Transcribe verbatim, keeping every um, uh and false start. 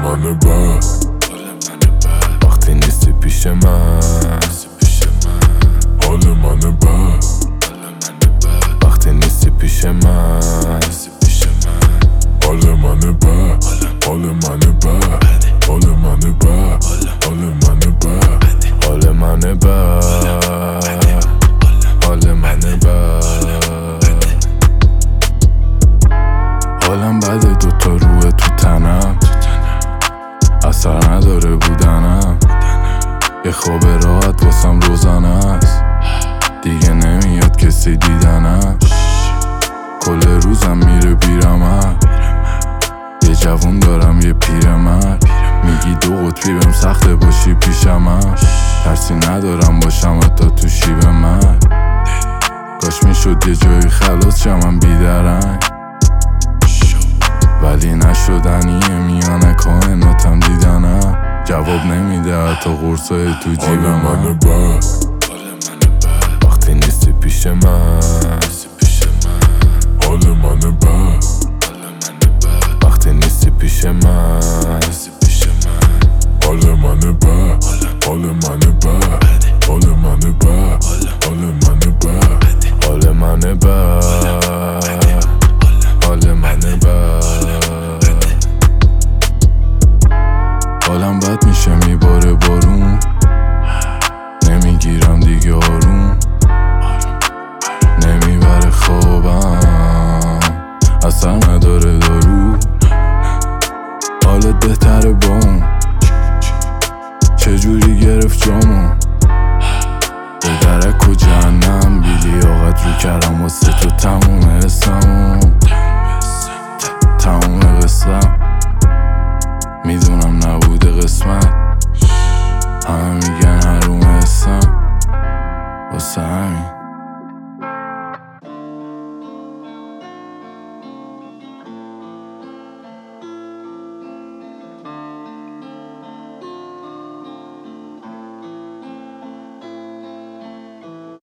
من بد وقتی نیستی پیش من، حال من بد وقتی نیستی پیش من، حال من بد حال من بد حال من بد حال من بد حال من بد حال من بد حالم بده، دوتا روح تو تنم، اثر نداره بودنم، یه خواب راحت واسم روزانه است، دیگه نمیاد کسی دیدنم، کل روزم میره بیرم، یه جوون دارم یه پیرمرد، میگی دو قطبی بهم سخته باشی پیشم، ترسی ندارم باشم حتی تو شیب من، کاش میشد یه جایی خلاص شم بیدرنگ، ولی نشدنیه میانه کائناتم دیدنم، جواب نمیده حتی قرصای تو جیب من. حال من بد وقتی نیستی پیش من، حال من بد وقتی نیستی پیش من، حال من بد حال من بد حال من بد حال من بد حال من بد حال من بد حالم بد میشه میباره بارون، نمیگیرم دیگه آروم، نمیبره خوابم، اثر نداره دارو، حالت بهتره با اون، چجوری گرفت جامو، به درک و جهنم بیلیاقت رو کردم واسه تو تموم حسمو،